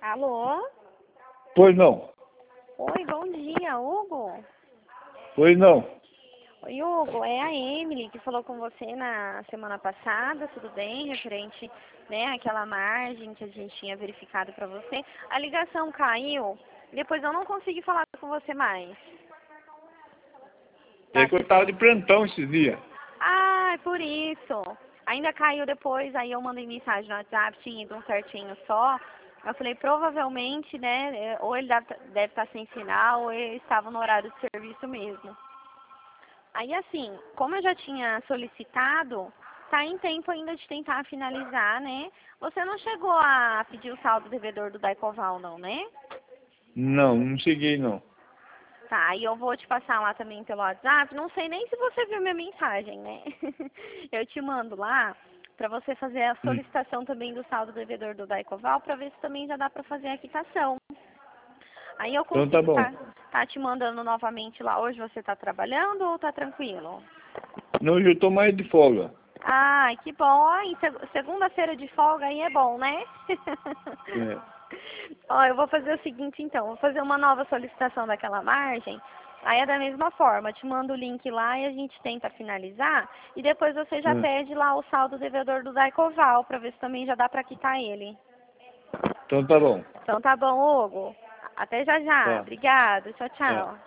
Alô? Pois não. Oi, bom dia, Hugo. Pois não. Oi, Hugo, é a Emily que falou com você na semana passada, tudo bem? Referente, né, àquela margem que a gente tinha verificado para você. A ligação caiu, depois eu não consegui falar com você mais. É que eu tava de plantão esses dias. Ah, é por isso. Ainda caiu depois, aí eu mandei mensagem no WhatsApp, tinha ido um certinho só. Eu falei, provavelmente, né, ou ele deve estar sem sinal, ou ele estava no horário de serviço mesmo. Aí, assim, como eu já tinha solicitado, tá em tempo ainda de tentar finalizar, né? Você não chegou a pedir o saldo devedor do Daicoval, não, né? Não cheguei não. Tá, e eu vou te passar lá também pelo WhatsApp. Não sei nem se você viu minha mensagem, né? Eu te mando lá pra você fazer a solicitação também do saldo devedor do Daicoval pra ver se também já dá pra fazer a quitação. Aí eu Então tá consigo bom. tá te mandando novamente lá. Hoje você tá trabalhando ou tá tranquilo? Não, hoje eu tô mais de folga. Ai, que bom. Ai, segunda-feira de folga aí é bom, né? É. Ó, eu vou fazer o seguinte então, vou fazer uma nova solicitação daquela margem. Aí é da mesma forma, te mando o link lá e a gente tenta finalizar. E depois você já É. pede lá o saldo devedor do Daicoval, pra ver se também já dá pra quitar ele. Então tá bom. Então tá bom, Hugo. Até já já. Tá. Obrigado. Tchau, Tá. tchau.